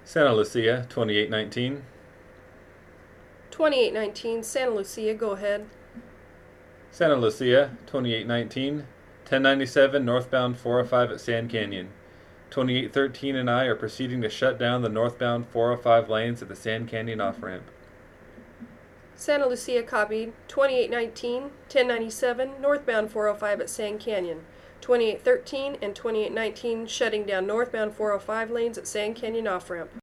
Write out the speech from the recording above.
Santa Lucia, 2819. 2819 Santa Lucia, go ahead. Santa Lucia, 2819. 1097 northbound 405 at Sand Canyon. 2813 and I are proceeding to shut down the northbound 405 lanes at the Sand Canyon off-ramp. Santa Lucia copied. 2819 1097 northbound 405 at Sand Canyon. 2813 and 2819 shutting down northbound 405 lanes at Sand Canyon off-ramp.